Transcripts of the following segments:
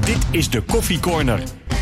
Dit is de Koffie Corner.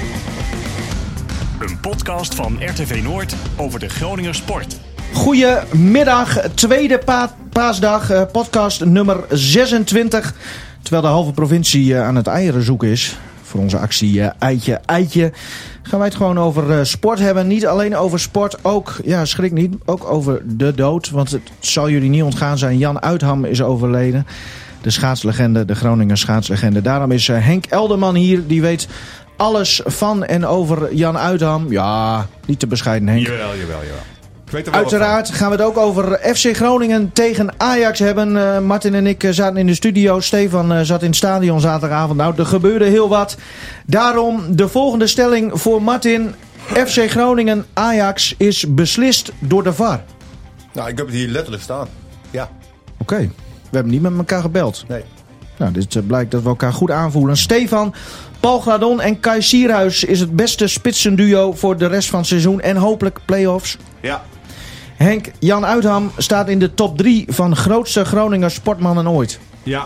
Een podcast van RTV Noord over de Groninger sport. Goedemiddag, tweede paasdag, podcast nummer 26. Terwijl de halve provincie aan het eieren zoeken is voor onze actie Eitje, gaan wij het gewoon over sport hebben. Niet alleen over sport, ook, ja, schrik niet, ook over de dood. Want het zal jullie niet ontgaan zijn, Jan Uitham is overleden. De schaatslegende, de Groninger schaatslegende. Daarom is Henk Elderman hier, die weet alles van en over Jan Uitham. Ja, niet te bescheiden, Henk. Jawel. Uiteraard gaan we het ook over FC Groningen tegen Ajax hebben. Martin en ik zaten in de studio. Stefan zat in het stadion zaterdagavond. Nou, er gebeurde heel wat. Daarom de volgende stelling voor Martin. FC Groningen Ajax is beslist door de VAR. Nou, ik heb het hier letterlijk staan. Ja. Oké. We hebben niet met elkaar gebeld. Nee. Nou, dit blijkt dat we elkaar goed aanvoelen. Stefan, Paul Gladon en Kai Sierhuis is het beste spitsenduo voor de rest van het seizoen en hopelijk play-offs. Ja. Henk, Jan Uitham staat in de top 3 van grootste Groninger sportmannen ooit. Ja.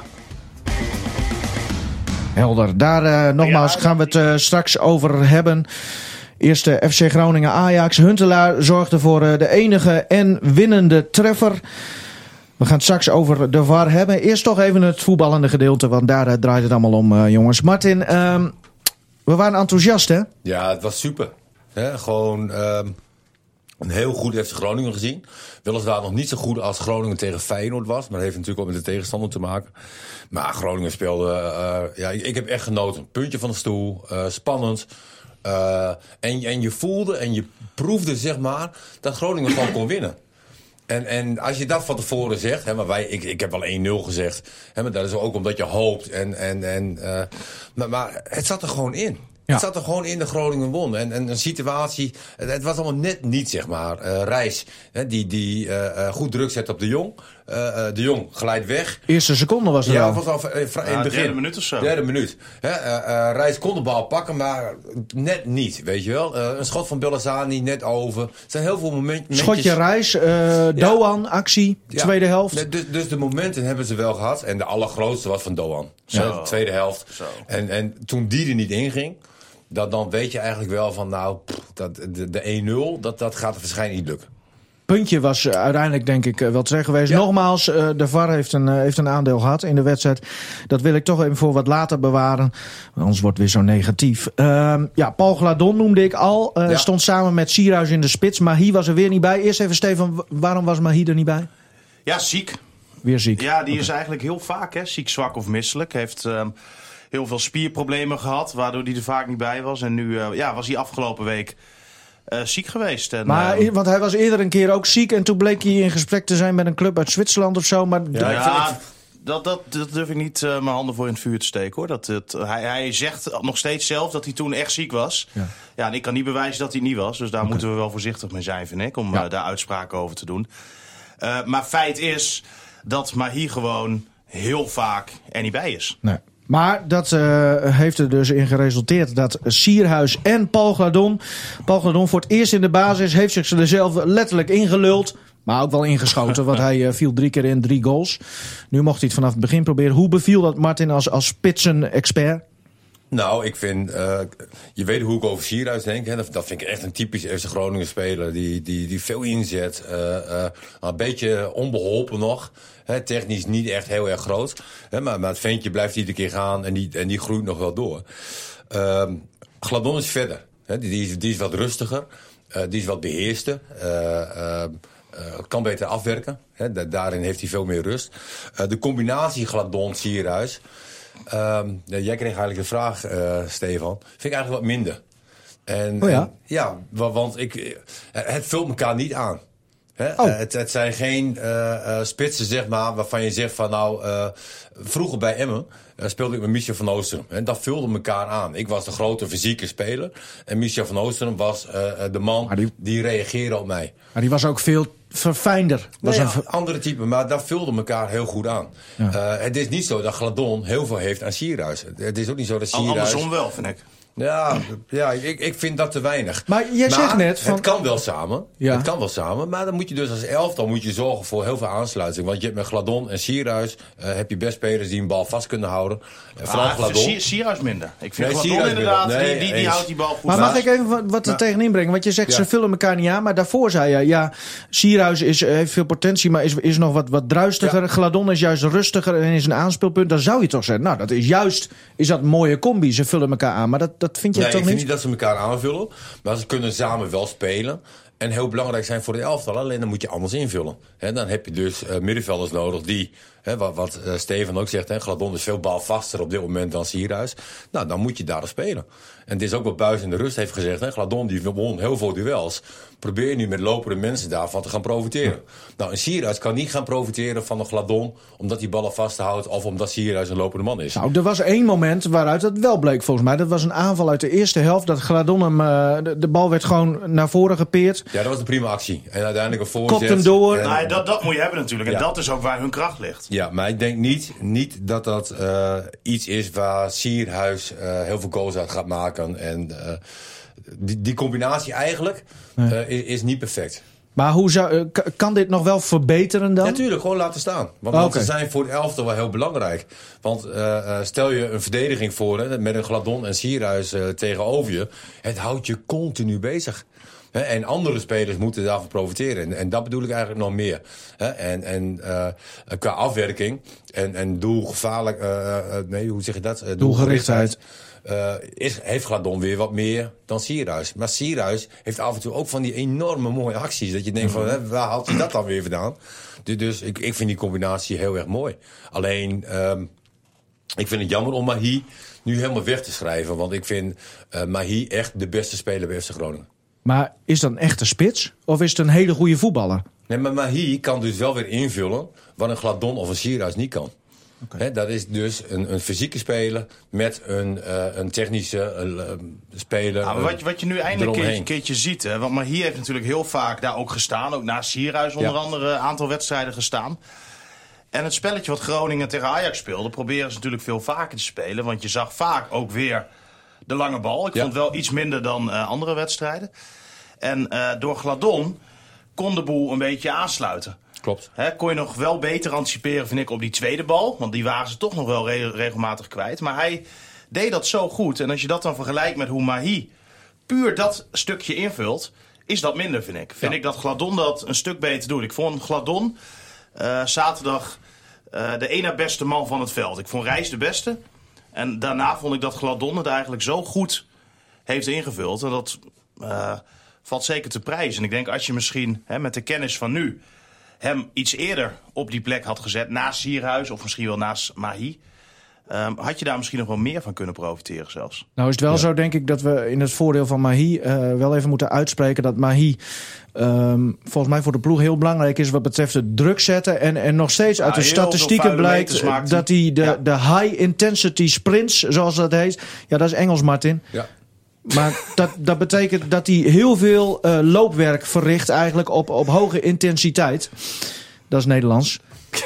Helder. Daar nogmaals gaan we het straks over hebben. Eerste FC Groningen Ajax. Huntelaar zorgde voor de enige en winnende treffer. We gaan het straks over de VAR hebben. Eerst toch even het voetballende gedeelte, want daar draait het allemaal om, jongens. Martin, we waren enthousiast, hè? Ja, het was super. Gewoon een heel goed FC Groningen gezien. Weliswaar nog niet zo goed als Groningen tegen Feyenoord was. Maar dat heeft natuurlijk ook met de tegenstander te maken. Maar Groningen speelde... ik heb echt genoten. Puntje van de stoel. Spannend. En je voelde en je proefde, zeg maar, dat Groningen gewoon kon winnen. En als je dat van tevoren zegt, hè, maar ik heb wel 1-0 gezegd, hè, maar dat is ook omdat je hoopt. Maar het zat er gewoon in. Ja. Het zat er gewoon in, de Groningen won. En een situatie, het was allemaal net niet, zeg maar. Reis, hè, die goed druk zet op de Jong. De Jong glijdt weg. Eerste seconde was er ja, al. Ja, was al in het begin. Derde minuut of zo. Derde minuut. Reis kon de bal pakken, maar net niet, weet je wel. Een schot van Bellassani net over. Er zijn heel veel momentjes. Schotje Reis, Doan, actie, tweede helft. Dus de momenten hebben ze wel gehad. En de allergrootste was van Doan. De tweede helft. Zo. En toen die er niet inging, dan weet je eigenlijk wel van, nou, de 1-0, dat gaat er waarschijnlijk niet lukken. Puntje was uiteindelijk denk ik wel terecht geweest. Ja. Nogmaals, de VAR heeft een aandeel gehad in de wedstrijd. Dat wil ik toch even voor wat later bewaren. Anders wordt het weer zo negatief. Paul Gladon noemde ik al. Stond samen met Sierhuis in de spits. Mahi was er weer niet bij. Eerst even Stefan, waarom was Mahi er niet bij? Ja, ziek. Weer ziek. Ja, die is eigenlijk heel vaak ziek, zwak of misselijk. Heeft heel veel spierproblemen gehad, waardoor hij er vaak niet bij was. En nu was hij afgelopen week ziek geweest. Want hij was eerder een keer ook ziek en toen bleek hij in gesprek te zijn met een club uit Zwitserland of zo. Maar dat durf ik niet mijn handen voor in het vuur te steken, hoor. Hij zegt nog steeds zelf dat hij toen echt ziek was. Ja, en ik kan niet bewijzen dat hij niet was. Dus daar moeten we wel voorzichtig mee zijn, vind ik, om daar uitspraken over te doen. Maar feit is dat Mahi gewoon heel vaak er niet bij is. Nee. Maar dat heeft er dus in geresulteerd dat Sierhuis en Paul Gladon voor het eerst in de basis heeft zich er zelf letterlijk ingeluld. Maar ook wel ingeschoten, want hij viel 3 keer in, 3 goals. Nu mocht hij het vanaf het begin proberen. Hoe beviel dat, Martin, als spitsen-expert? Nou, ik vind, je weet hoe ik over Sierhuis denk. Hè? Dat vind ik echt een typisch FC Groningen speler. Die veel inzet. Een beetje onbeholpen nog. Hè? Technisch niet echt heel erg groot. Hè? Maar het ventje blijft iedere keer gaan en die groeit nog wel door. Gladon is verder. Hè? Die is wat rustiger. Die is wat beheerster. Kan beter afwerken. Hè? Daarin heeft hij veel meer rust. De combinatie Gladon-Sierhuis... jij kreeg eigenlijk de vraag, Stefan. Vind ik eigenlijk wat minder. Want het vult elkaar niet aan. Het zijn geen spitsen, zeg maar, waarvan je zegt van vroeger bij Emmen speelde ik met Michel van Oosteren. En dat vulde elkaar aan. Ik was de grote fysieke speler. En Michel van Oosteren was de man die reageerde op mij. Maar die was ook veel verfijnder. Andere type, maar dat vulde elkaar heel goed aan. Ja. Het is niet zo dat Gladon heel veel heeft aan Sierhuis. Het is ook niet zo dat Sierhuis... Andersom wel, vind ik. Ja, ik vind dat te weinig. Maar jij zegt net... Het kan wel samen. Ja. Het kan wel samen. Maar dan moet je dus als elftal zorgen voor heel veel aansluiting. Want je hebt met Gladon en Sierhuis... heb je best spelers die een bal vast kunnen houden. Vooral Gladon. Sierhuis minder. Ik vind Gladon inderdaad, die houdt die bal goed maar vast. Mag ik even wat er tegenin brengen? Want je zegt, ze vullen elkaar niet aan. Maar daarvoor zei je, Sierhuis heeft veel potentie... maar is nog wat druistiger. Ja. Gladon is juist rustiger en is een aanspeelpunt. Dan zou je toch zeggen, nou, dat is juist... is dat een mooie combi. Ze vullen elkaar aan. Maar dat vind je toch niet? Ik vind niet dat ze elkaar aanvullen. Maar ze kunnen samen wel spelen. En heel belangrijk zijn voor de elftal. Alleen dan moet je anders invullen. Dan heb je dus middenvelders nodig die... wat Steven ook zegt, Gladon is veel balvaster op dit moment dan Sierhuis. Nou, dan moet je daar spelen. En het is ook wat Buijs in de rust heeft gezegd. Gladon die won heel veel duels. Probeer nu met lopende mensen daarvan te gaan profiteren. Nou, een Sierhuis kan niet gaan profiteren van een Gladon... omdat hij ballen vasthoudt of omdat Sierhuis een lopende man is. Nou, er was één moment waaruit dat wel bleek volgens mij. Dat was een aanval uit de eerste helft. Dat Gladon hem... de bal werd gewoon naar voren gepeerd. Ja, dat was een prima actie. En uiteindelijk een voorzet. Kopt hem door. Dat moet je hebben natuurlijk. En dat is ook waar hun kracht ligt. Ja, maar ik denk niet dat iets is waar Sierhuis heel veel goals uit gaat maken. En die combinatie eigenlijk is niet perfect. Maar kan dit nog wel verbeteren dan? Natuurlijk, gewoon laten staan. Want ze zijn voor de elftal wel heel belangrijk. Want stel je een verdediging voor met een Gladon en Sierhuis tegenover je. Het houdt je continu bezig. En andere spelers moeten daarvan profiteren. En dat bedoel ik eigenlijk nog meer. En qua afwerking en doelgevaarlijk... hoe zeg je dat? Doelgerichtheid. Heeft Gladon weer wat meer dan Sierhuis. Maar Sierhuis heeft af en toe ook van die enorme mooie acties. Dat je denkt van, waar haalt hij dat dan weer vandaan? Dus ik vind die combinatie heel erg mooi. Alleen, ik vind het jammer om Mahi nu helemaal weg te schrijven. Want ik vind Mahi echt de beste speler bij FC Groningen. Maar is dat een echte spits? Of is het een hele goede voetballer? Nee, maar Mahi kan dus wel weer invullen wat een Gladon of een Sierhuis niet kan. Okay. Dat is dus een fysieke speler met een technische speler. Nou, wat je nu eindelijk een keertje ziet. Hè, want Mahi heeft natuurlijk heel vaak daar ook gestaan. Ook naast Sierhuis onder andere een aantal wedstrijden gestaan. En het spelletje wat Groningen tegen Ajax speelde... proberen ze natuurlijk veel vaker te spelen. Want je zag vaak ook weer de lange bal. Ik vond het wel iets minder dan andere wedstrijden. En door Gladon kon de boel een beetje aansluiten. Klopt. Kon je nog wel beter anticiperen, vind ik, op die tweede bal. Want die waren ze toch nog wel regelmatig kwijt. Maar hij deed dat zo goed. En als je dat dan vergelijkt met hoe Mahi puur dat stukje invult... is dat minder, vind ik. Vind ik dat Gladon dat een stuk beter doet. Ik vond Gladon zaterdag de ene beste man van het veld. Ik vond Reis de beste. En daarna vond ik dat Gladon het eigenlijk zo goed heeft ingevuld. En dat valt zeker te prijzen. En ik denk als je misschien met de kennis van nu... hem iets eerder op die plek had gezet, naast Sierhuis of misschien wel naast Mahi... had je daar misschien nog wel meer van kunnen profiteren zelfs. Nou is het wel zo, denk ik, dat we in het voordeel van Mahi wel even moeten uitspreken... dat Mahi volgens mij voor de ploeg heel belangrijk is wat betreft het druk zetten. En nog steeds uit de statistieken blijkt dat hij de high-intensity sprints, zoals dat heet... Ja, dat is Engels, Martin. Ja. Maar dat betekent dat hij heel veel loopwerk verricht eigenlijk op hoge intensiteit. Dat is Nederlands.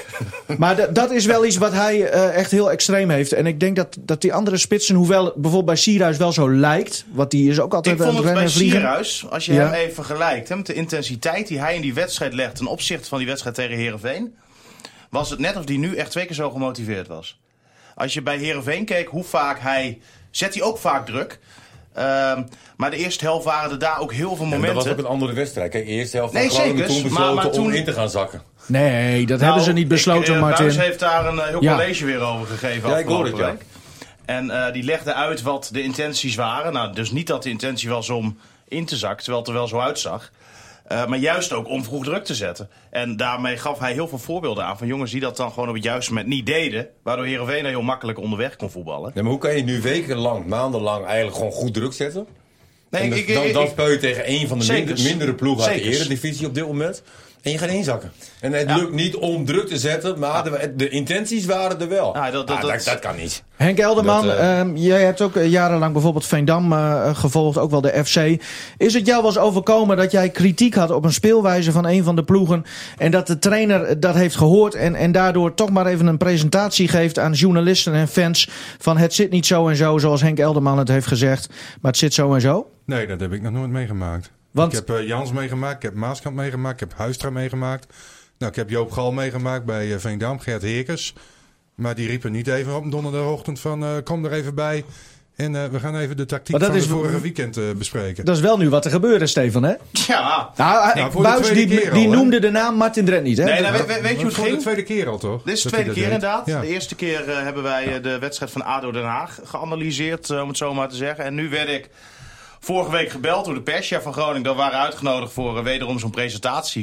Maar dat is wel iets wat hij echt heel extreem heeft. En ik denk dat die andere spitsen, hoewel bijvoorbeeld bij Sierhuis wel zo lijkt... want die is ook altijd aan het rennen en vliegen. Ik vond het bij Sierhuis, als je hem even vergelijkt... met de intensiteit die hij in die wedstrijd legt... ten opzichte van die wedstrijd tegen Heerenveen... was het net of hij nu echt 2 keer zo gemotiveerd was. Als je bij Heerenveen keek hoe vaak zet hij ook vaak druk... maar de eerste helft waren er daar ook heel veel momenten. En dat was ook een andere wedstrijd. Kijk, de eerste helft van Groningen toen besloten om in te gaan zakken. Nee, dat hebben ze niet besloten, Martin. Buijs heeft daar een heel college weer over gegeven. Ja, ik hoor het, ja. En die legde uit wat de intenties waren. Nou, dus niet dat de intentie was om in te zakken, terwijl het er wel zo uitzag. Maar juist ook om vroeg druk te zetten. En daarmee gaf hij heel veel voorbeelden aan van jongens die dat dan gewoon op het juiste moment niet deden. Waardoor Heerenveen heel makkelijk onderweg kon voetballen. Ja, maar hoe kan je nu wekenlang, maandenlang eigenlijk gewoon goed druk zetten? Nee, dan speel je tegen een van de mindere ploegen uit de Eredivisie op dit moment. En je gaat inzakken. En het lukt niet om druk te zetten, maar de intenties waren er wel. Ja, dat kan niet. Henk Elderman, jij hebt ook jarenlang bijvoorbeeld Veendam gevolgd, ook wel de FC. Is het jou wel eens overkomen dat jij kritiek had op een speelwijze van een van de ploegen en dat de trainer dat heeft gehoord en daardoor toch maar even een presentatie geeft aan journalisten en fans van het zit niet zo en zo, zoals Henk Elderman het heeft gezegd, maar het zit zo en zo? Nee, dat heb ik nog nooit meegemaakt. Want... Ik heb Jans meegemaakt, ik heb Maaskant meegemaakt, ik heb Huistra meegemaakt. Nou, ik heb Joop Gal meegemaakt bij Veendam, Gert Heerkens. Maar die riepen niet even op donderdagochtend van kom er even bij. En we gaan even de tactiek van het vorige weekend bespreken. Dat is wel nu wat er gebeurde, Stefan, hè? Ja. Buijs die noemde de naam Martin Drent niet, hè? Nee, weet je hoe het ging? Voor de tweede keer al, toch? Dit is de tweede keer inderdaad. Ja. De eerste keer hebben wij de wedstrijd van ADO Den Haag geanalyseerd, om het zo maar te zeggen. En nu werd ik vorige week gebeld door de perschef van Groningen. Dat we waren uitgenodigd voor wederom zo'n presentatie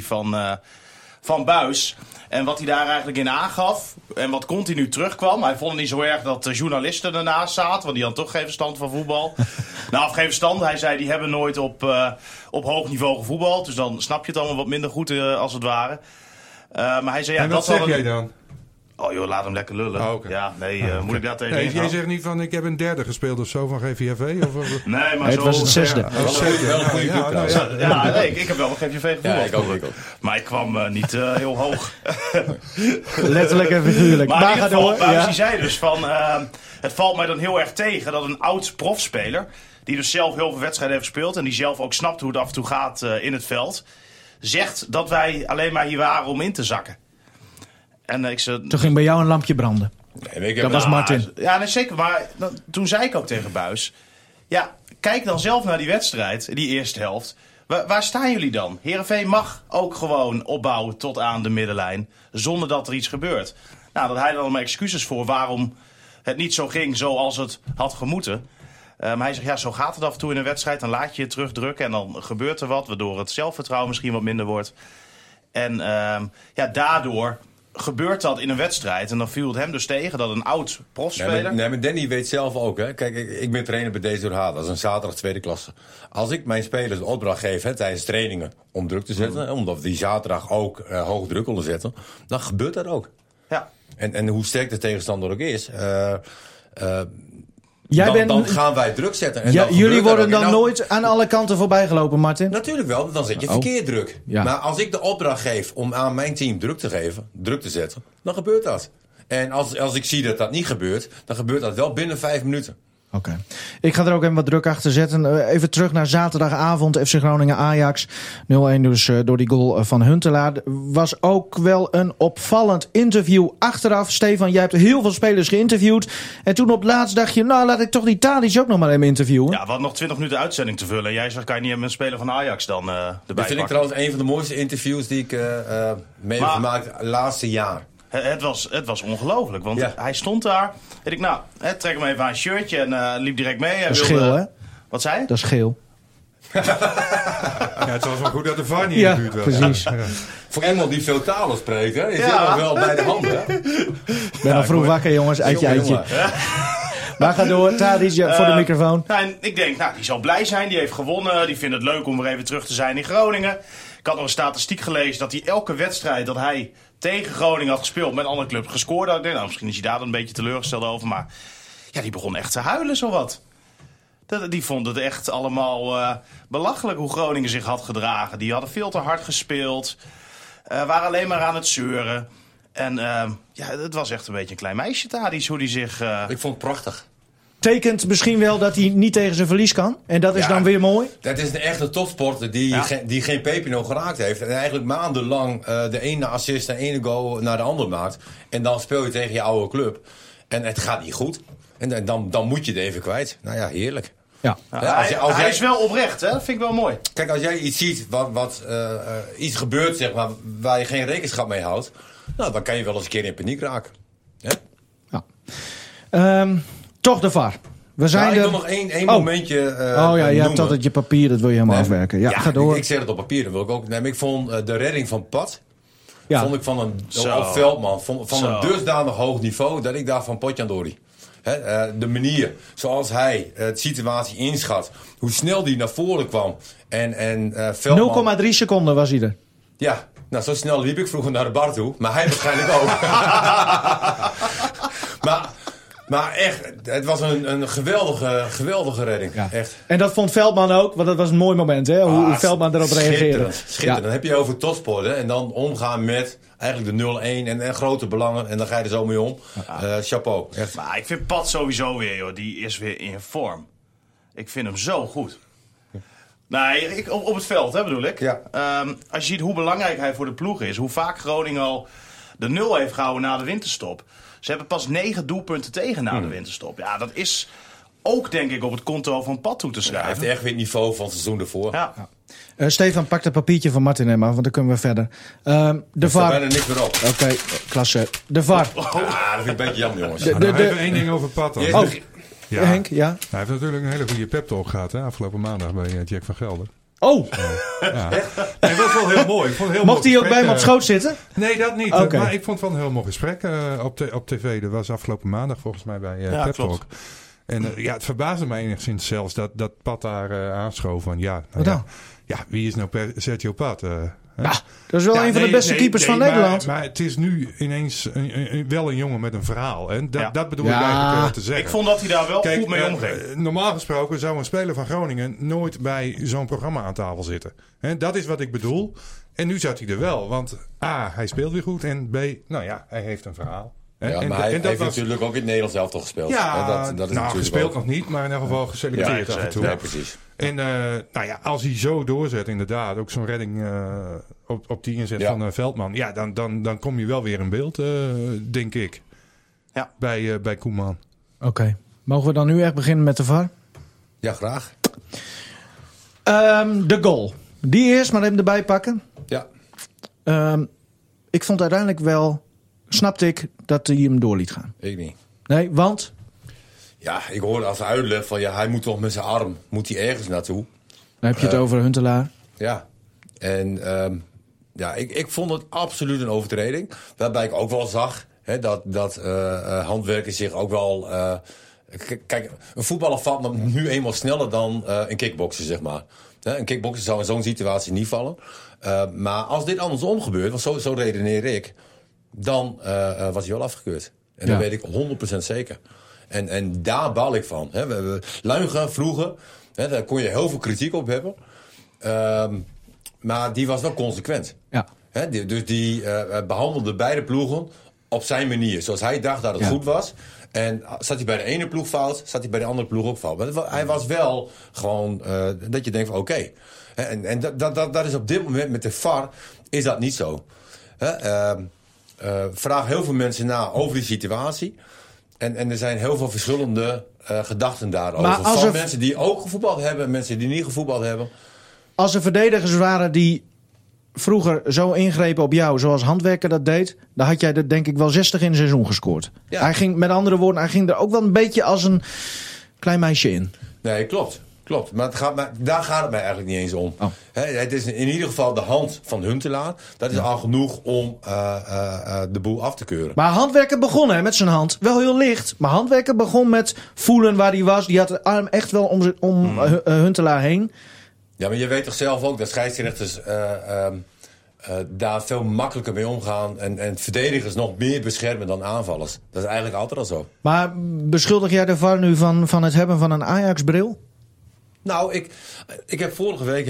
van Buijs. En wat hij daar eigenlijk in aangaf en wat continu terugkwam. Hij vond het niet zo erg dat de journalisten ernaast zaten, want die hadden toch geen verstand van voetbal. Nou, geen verstand. Hij zei, die hebben nooit op hoog niveau gevoetbald. Dus dan snap je het allemaal wat minder goed als het ware. Maar hij zei, ja, en wat zeg jij dan? Oh joh, laat hem lekker lullen. Oh, okay. Ja, moet ik daar tegen Nee, jij zegt niet van ik heb een derde gespeeld of zo van GVFV? Nee, maar het was het zesde. Wel een goede club. Ik heb wel een GVV gevoetbald. Maar ik kwam niet heel hoog. Letterlijk en figuurlijk. Maar in ieder geval, Buijs die zei dus van... het valt mij dan heel erg tegen dat een oud profspeler... die dus zelf heel veel wedstrijden heeft gespeeld... en die zelf ook snapt hoe het af en toe gaat in het veld... zegt dat wij alleen maar hier waren om in te zakken. En toen ging bij jou een lampje branden. Nee, dat was Martin. Ja, nee, zeker. Maar toen zei ik ook tegen Buijs... Ja, kijk dan zelf naar die wedstrijd, die eerste helft. Waar staan jullie dan? Heerenveen mag ook gewoon opbouwen tot aan de middenlijn... zonder dat er iets gebeurt. Nou, dat hij dan maar excuses voor waarom het niet zo ging zoals het had gemoeten. Maar hij zegt, ja, zo gaat het af en toe in een wedstrijd. Dan laat je je terugdrukken en dan gebeurt er wat... waardoor het zelfvertrouwen misschien wat minder wordt. En daardoor... gebeurt dat in een wedstrijd. En dan viel het hem dus tegen dat een oud profspeler... Nee, maar Danny weet zelf ook. Hè. Kijk, ik ben trainer bij DZH. Dat is een zaterdag tweede klasse. Als ik mijn spelers de opdracht geef tijdens trainingen om druk te zetten... omdat we die zaterdag ook hoog druk willen zetten... dan gebeurt dat ook. Ja. En hoe sterk de tegenstander ook is... Dan gaan wij druk zetten. En jullie worden dan nooit aan alle kanten voorbij gelopen, Martin? Natuurlijk wel, dan zet je verkeerd druk. Ja. Maar als ik de opdracht geef om aan mijn team druk te zetten, dan gebeurt dat. En als ik zie dat dat niet gebeurt, dan gebeurt dat wel binnen 5 minuten. Oké. Ik ga er ook even wat druk achter zetten. Even terug naar zaterdagavond. FC Groningen-Ajax. 0-1 dus door die goal van Huntelaar. Was ook wel een opvallend interview achteraf. Stefan, jij hebt heel veel spelers geïnterviewd. En toen op het laatst dacht je... nou, laat ik toch die Tadic ook nog maar even interviewen. Ja, we hadden nog 20 minuten uitzending te vullen. En jij zegt, kan je niet met een speler van Ajax dan erbij Dat vind ik trouwens een van de mooiste interviews die ik mee heb gemaakt het laatste jaar. Het was ongelooflijk, want hij stond daar. En ik, trek hem even aan een shirtje en liep direct mee. Dat is geel, hè? Wat zei je? Dat is geel. Ja, het was wel goed dat de VAR niet in de buurt was. Precies. Ja. Voor iemand die veel talen spreekt, hè? Je zit nog wel bij de hand, hè? Ik ben al vroeg wakker, jongens. Eitje. Maar ga door, Tadic voor de microfoon. En ik denk, die zal blij zijn. Die heeft gewonnen. Die vindt het leuk om weer even terug te zijn in Groningen. Ik had nog een statistiek gelezen dat hij elke wedstrijd dat hij tegen Groningen had gespeeld met een andere club gescoord. Ik denk, misschien is hij daar dan een beetje teleurgesteld over. Maar ja, die begon echt te huilen, zowat. Die vonden het echt allemaal belachelijk hoe Groningen zich had gedragen. Die hadden veel te hard gespeeld. Waren alleen maar aan het zeuren. En het was echt een beetje een klein meisje, Tadic, hoe die zich... Ik vond het prachtig. Tekent misschien wel dat hij niet tegen zijn verlies kan. En dat is dan weer mooi. Dat is een echte topsporter die geen pepernoot geraakt heeft. En eigenlijk maandenlang de ene assist en de ene goal naar de andere maakt. En dan speel je tegen je oude club. En het gaat niet goed. En dan moet je het even kwijt. Nou ja, heerlijk. Ja. Hij is wel oprecht, hè? Dat vind ik wel mooi. Kijk, als jij iets ziet wat iets gebeurt, zeg maar, waar je geen rekenschap mee houdt. Nou, dan kan je wel eens een keer in paniek raken. Hè? Ja. Toch de VAR. We zijn ik wil nog één momentje je hebt altijd je papier, dat wil je helemaal afwerken. Ja, ga door. Ik zeg het op papier, dat wil ik ook. Nee, maar ik vond de redding van Pat... Ja. Vond ik van een Veldman van een dusdanig hoog niveau... dat ik daar van Potjandori... de manier zoals hij de situatie inschat... hoe snel die naar voren kwam... en Veldman... 0,3 seconden was hij er. Ja, Nou, zo snel liep ik vroeger naar de bar toe. Maar hij waarschijnlijk ook. Maar echt, het was een geweldige redding. Ja. Echt. En dat vond Veldman ook, want dat was een mooi moment, hè? Hoe Veldman erop reageerde. Schitterend. Ja. Dan heb je over topsport, hè? En dan omgaan met eigenlijk de 0-1 en grote belangen. En dan ga je er zo mee om. Chapeau. Echt. Maar ik vind Pat sowieso weer, joh. Die is weer in vorm. Ik vind hem zo goed. Nee, op het veld, hè, bedoel ik. Ja. Als je ziet hoe belangrijk hij voor de ploeg is. Hoe vaak Groningen al de 0 heeft gehouden na de winterstop. Ze hebben pas 9 doelpunten tegen na de winterstop. Ja, dat is ook, denk ik, op het konto van Pat toe te schrijven. Hij heeft echt weer het niveau van het seizoen ervoor. Ja. Stefan, pak het papiertje van Martin en maar, want dan kunnen we verder. De Er staat VAR. bijna niks meer op. Oké, klasse. De VAR. Ja, dat vind ik een beetje jammer, jongens. Even één ding over Pat dan. Yes. Oh, Ja. Henk, ja. Hij heeft natuurlijk een hele goede pep-talk gehad, hè, afgelopen maandag bij Jack van Gelder. Oh, Ja. Nee, dat was wel heel mooi. Ik vond het heel mocht mooi hij ook bij gesprek, hem op schoot zitten? Nee, dat niet. Oké. Maar ik vond het wel een heel mooi gesprek op tv. Dat was afgelopen maandag volgens mij bij Pep Talk. klopt. En het verbaasde me enigszins zelfs dat Pat daar aanschoof van Wat dan? wie is nou Sergio Pat? Ja, dat is wel een van de beste keepers van Nederland. Maar het is nu ineens wel een jongen met een verhaal. En dat bedoel ik Ja. eigenlijk te zeggen. Ik vond dat hij daar wel goed mee omging. Normaal gesproken zou een speler van Groningen nooit bij zo'n programma aan tafel zitten. En dat is wat ik bedoel. En nu zat hij er wel. Want A, hij speelt weer goed. En B, nou ja, hij heeft een verhaal. Ja, maar hij heeft natuurlijk ook in het Nederlands elftal gespeeld. Ja, dat is nou, gespeeld ook nog niet, maar in ieder geval geselecteerd af en toe. Ja, precies. En nou ja, als hij zo doorzet, inderdaad, ook zo'n redding op die inzet van Veldman, ja, dan kom je wel weer in beeld, denk ik. Ja. Bij Koeman. Oké. Mogen we dan nu echt beginnen met de VAR? Ja, graag. De goal. Die eerst maar even erbij pakken. Ja. Ik vond uiteindelijk wel, snapte ik dat hij hem door liet gaan. Ik niet. Nee, want? Ja, ik hoorde als uitleg van hij moet toch met zijn arm, moet hij ergens naartoe. Dan heb je het over Huntelaar. Ja. En ik vond het absoluut een overtreding. Waarbij ik ook wel zag dat handwerkers zich ook wel... kijk, een voetballer valt nu eenmaal sneller dan een kickbokser, zeg maar. Een kickbokser zou in zo'n situatie niet vallen. Maar als dit andersom gebeurt, want zo redeneer ik... dan was hij wel afgekeurd. En dat weet ik 100% zeker. En daar baal ik van. Luigen vroeger, daar kon je heel veel kritiek op hebben. Maar die was wel consequent. Ja. Dus die behandelde beide ploegen op zijn manier. Zoals hij dacht dat het goed was. En zat hij bij de ene ploeg fout, zat hij bij de andere ploeg ook fout. Maar hij was wel gewoon dat je denkt van oké. En dat is op dit moment met de VAR is dat niet zo. Vraag heel veel mensen na over die situatie. En er zijn heel veel verschillende gedachten daarover. Van mensen die ook gevoetbald hebben, mensen die niet gevoetbald hebben. Als er verdedigers waren die vroeger zo ingrepen op jou zoals Handwerker dat deed, dan had jij er denk ik wel 60 in een seizoen gescoord. Ja. Hij ging, met andere woorden, hij ging er ook wel een beetje als een klein meisje in. Nee, klopt. Maar daar gaat het mij eigenlijk niet eens om. Oh. Het is in ieder geval de hand van Huntelaar. Dat is al genoeg om de boel af te keuren. Maar Handwerker begon met zijn hand. Wel heel licht. Maar Handwerker begon met voelen waar hij was. Die had de arm echt wel om Huntelaar heen. Ja, maar je weet toch zelf ook dat scheidsrechters daar veel makkelijker mee omgaan. En verdedigers nog meer beschermen dan aanvallers. Dat is eigenlijk altijd al zo. Maar beschuldig jij de VAR nu van het hebben van een Ajax-bril? Nou, ik heb vorige week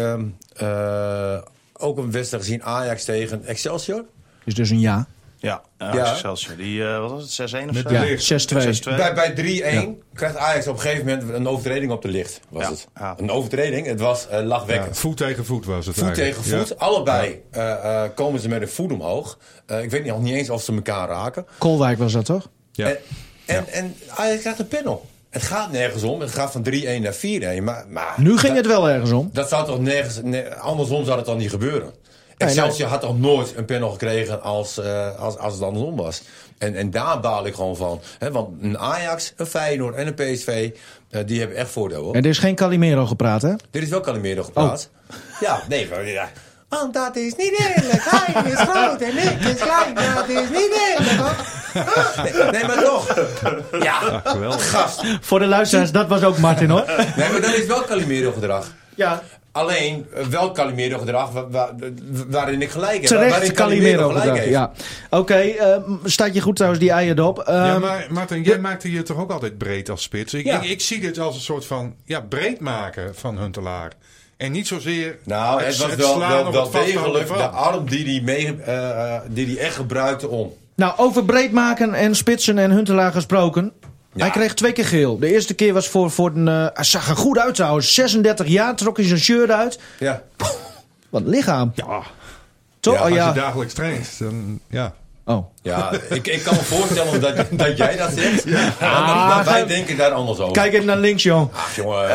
ook een wedstrijd gezien. Ajax tegen Excelsior. Is dus een ja. Ja, Excelsior. Die, wat was het, 6-1 of zo? Ja, 6-2. Bij 3-1 krijgt Ajax op een gegeven moment een overtreding op de licht. Was het. Ja. Een overtreding, het was lachwekkend. Ja, voet tegen voet was het. Voet tegen voet. Ja. Allebei komen ze met een voet omhoog. Ik weet nog niet eens of ze elkaar raken. Kolwijk was dat toch? Ja. En Ajax krijgt een panel. Het gaat nergens om. Het gaat van 3-1 naar 4-1. Maar nu ging het wel ergens om. Dat zou toch nergens... andersom zou het dan niet gebeuren. Excelsior had toch nooit een panel gekregen als het andersom was. En daar baal ik gewoon van. Want een Ajax, een Feyenoord en een PSV... die hebben echt voordeel. Hoor. En er is geen Calimero gepraat, hè? Er is wel Calimero gepraat. Oh. Ja, nee, ja. Want dat is niet eerlijk. Hij is groot en ik is klein. Dat is niet eerlijk, hoor. Nee, maar toch. Ja, geweldig. Gast. Voor de luisteraars, dat was ook Martin, hoor. Nee, maar dat is wel Calimero gedrag. Ja. Alleen, welk Calimero-gedrag waarin ik gelijk heb. Terecht Calimero-gedrag, ja. Oké, staat je goed trouwens, die eierdop. Ja, maar Martin, jij maakte je toch ook altijd breed als spits? Ik zie dit als een soort van breed maken van Huntelaar. En niet zozeer het was wel degelijk de arm die hij echt gebruikte om. Nou, over breed maken en spitsen en Huntelaar gesproken. Ja. Hij kreeg 2 keer geel. De eerste keer was voor een... hij zag er goed uit trouwens. 36 jaar, trok hij zijn shirt uit. Ja. Wat een lichaam. Ja. Toch? Als je dagelijks traint, dan ja. Oh. Ja, ik kan me voorstellen dat jij dat zegt. Ja. Wij denken daar anders over. Kijk even naar links, jong. Ach, jongen.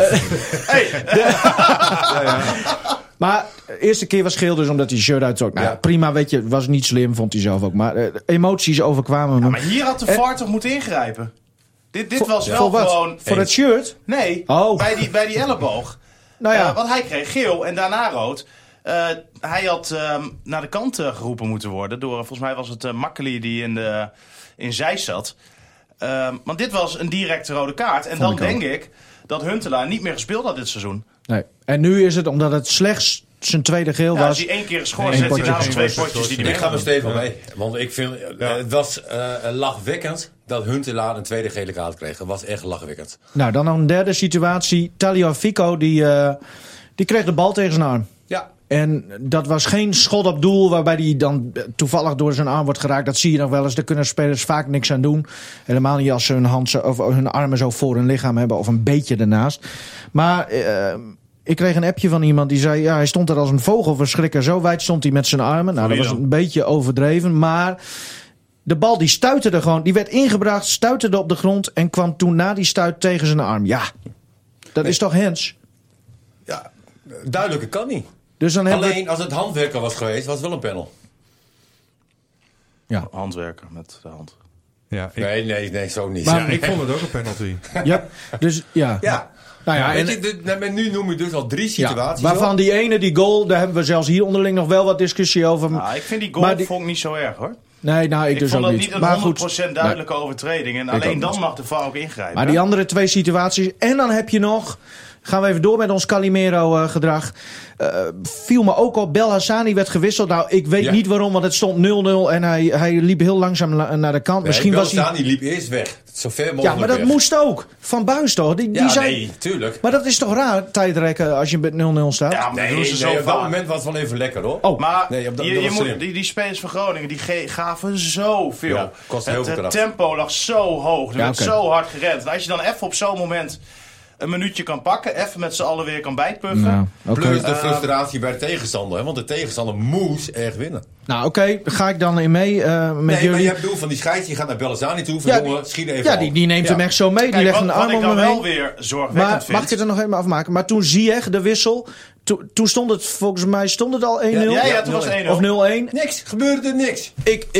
Maar de eerste keer was geel dus omdat hij shirt uittrok. Nou, prima, weet je, was niet slim, vond hij zelf ook. Maar emoties overkwamen hem. Ja, maar hier had de VAR toch moeten ingrijpen? Dit was wel gewoon... Voor het shirt? Nee, bij die elleboog. Nou ja. Want hij kreeg geel en daarna rood. Hij had naar de kant geroepen moeten worden. Door, volgens mij was het Makkeli die in Zeist zat. Want dit was een directe rode kaart. En dan denk ik dat Huntelaar niet meer gespeeld had dit seizoen. Nee. En nu is het omdat het slechts zijn tweede geel was. Als hij 1 keer geschorst zet hij naast 2 potjes. Ik ga er steeds mee. Want ik vind, het was lachwekkend dat Huntelaar een tweede gele kaart kreeg. Dat was echt lachwekkend. Nou, dan nog een derde situatie. Tagliafico, die kreeg de bal tegen zijn arm. Ja. En dat was geen schot op doel waarbij hij dan toevallig door zijn arm wordt geraakt. Dat zie je nog wel eens. Daar kunnen spelers vaak niks aan doen. Helemaal niet als ze hun armen zo voor hun lichaam hebben of een beetje ernaast. Maar ik kreeg een appje van iemand die zei... hij stond er als een vogelverschrikker. Zo wijd stond hij met zijn armen. Nou, dat was een beetje overdreven. Maar de bal die stuiterde gewoon. Die werd ingebracht, stuiterde op de grond en kwam toen na die stuit tegen zijn arm. Ja, dat is toch hands? Ja, duidelijker kan niet. Dus dan alleen als het handwerker was geweest, was het wel een panel. Ja, handwerker met de hand. Ja, nee, zo niet. Maar ik vond het ook een penalty. Ja, dus ja. Nou ja, en nu noem je dus al 3 situaties. Waarvan die ene, die goal, daar hebben we zelfs hier onderling nog wel wat discussie over. Nou, ik vind die goal vond ik niet zo erg, hoor. Nee, nou, ik dus vond ook dat niet. niet een 100% duidelijke overtreding. En alleen dan mag de VAR ook ingrijpen. Maar die andere 2 situaties. En dan heb je nog... Gaan we even door met ons Calimero-gedrag. Viel me ook op. Belhassani werd gewisseld. Nou, ik weet niet waarom, want het stond 0-0. En hij liep heel langzaam naar de kant. Misschien Belhassani liep eerst weg. Zo ver mogelijk. Ja, maar dat moest ook. Van Buis toch? Die zei... nee, tuurlijk. Maar dat is toch raar, tijdrekken, als je met 0-0 staat? Ja, maar op dat moment was het wel even lekker, hoor. Oh. Maar die spelers van Groningen, die gaven zoveel. Ja, kost heel veel kracht. Het tempo lag zo hoog. Er werd zo hard gerend. En als je dan even op zo'n moment een minuutje kan pakken, even met z'n allen weer kan bijpuffen. Ja, plus de frustratie bij de tegenstander. Hè? Want de tegenstander moest echt winnen. Nou, oké, ga ik dan in mee met jullie. Maar je hebt bedoel van die scheids, die gaat naar Belhassani toe. Van jongen, schiet even op. Die neemt hem echt zo mee. Kijk, die legt een arm om hem heen. Wel weer zorgwekkend vind. Mag ik het er nog even afmaken? Maar toen Ziyech de wissel. Toen stond het, volgens mij al 1-0. Ja, toen was 1-0. Of 0-1. Niks, gebeurde er niks.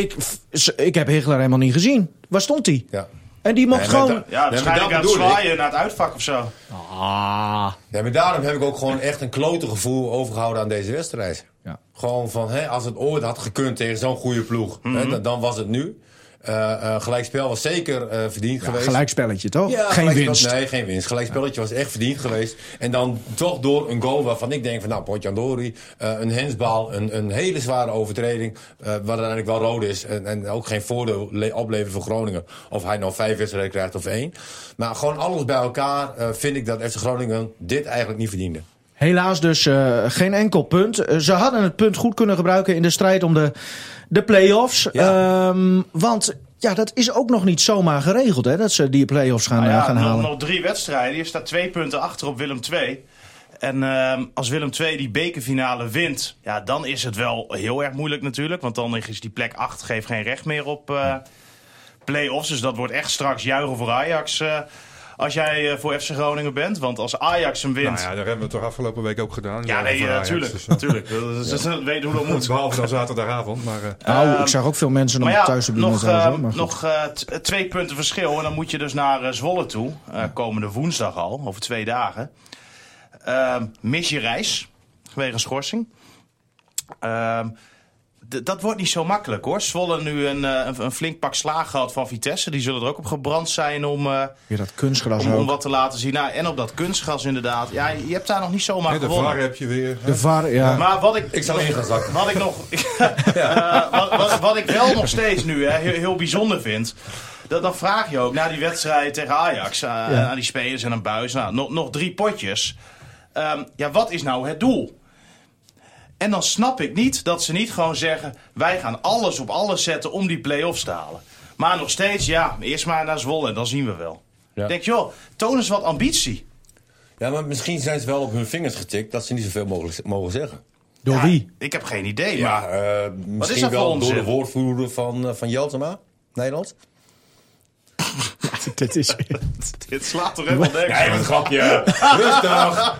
Ik heb Higler helemaal niet gezien. Waar stond hij? Ja. En die mocht gewoon... Waarschijnlijk aan het zwaaien naar het uitvak of zo. Ja, maar daarom heb ik ook gewoon echt een klote gevoel overgehouden aan deze wedstrijd. Ja. Gewoon van, als het ooit had gekund tegen zo'n goede ploeg, dan was het nu. Gelijkspel was zeker verdiend geweest. Gelijkspelletje, toch? Ja, geen winst. Nee, geen winst. Gelijkspelletje was echt verdiend geweest. En dan toch door een goal waarvan ik denk van... nou, Potjandori, een hensbal, een hele zware overtreding... waar uiteindelijk wel rood is... en ook geen voordeel opleveren voor Groningen... of hij nou 5 wedstrijden krijgt of 1. Maar gewoon alles bij elkaar vind ik dat FC Groningen dit eigenlijk niet verdiende. Helaas dus geen enkel punt. Ze hadden het punt goed kunnen gebruiken in de strijd om de play-offs. Ja. Want dat is ook nog niet zomaar geregeld, hè, dat ze die play-offs gaan halen. Nog 3 wedstrijden. Je staat 2 punten achter op Willem II. En als Willem II die bekerfinale wint, dan is het wel heel erg moeilijk natuurlijk. Want dan is die plek 8 geeft geen recht meer op play-offs. Dus dat wordt echt straks juichen voor Ajax... als jij voor FC Groningen bent. Want als Ajax hem wint... Nou ja, daar hebben we het toch afgelopen week ook gedaan. Ja, nee, natuurlijk. Dus, natuurlijk. Dat weet hoe dat moet. Behalve dan zaterdagavond. Maar, ik zag ook veel mensen nog thuis op nog 2 punten verschil. En dan moet je dus naar Zwolle toe. Komende woensdag al. Over 2 dagen. Mis je reis. Vanwege schorsing. dat wordt niet zo makkelijk hoor. Zwolle nu een flink pak slaag gehad van Vitesse. Die zullen er ook op gebrand zijn om dat kunstgras om ook. wat te laten zien. Nou, en op dat kunstgras inderdaad. Ja, je hebt daar nog niet zomaar De gewonnen. VAR heb je weer. De VAR, ja. Maar Ik zou in gaan zakken. wat ik nog, wat ik wel nog steeds nu heel bijzonder vind. Dan vraag je ook na die wedstrijd tegen Ajax aan die spelers en aan Buijs. Nou, nog 3 potjes. Wat is nou het doel? En dan snap ik niet dat ze niet gewoon zeggen... wij gaan alles op alles zetten om die play-offs te halen. Maar nog steeds, eerst maar naar Zwolle en dan zien we wel. Ja. Ik denk, joh, toon eens wat ambitie. Ja, maar misschien zijn ze wel op hun vingers getikt dat ze niet zoveel mogen zeggen. Door wie? Ik heb geen idee, Ja, maar... misschien dat voor wel door onzin? de woordvoerder van Jeltema, Nederland. Dit is... Dit slaat toch helemaal nergens. Nee, wat een grapje. Rustig.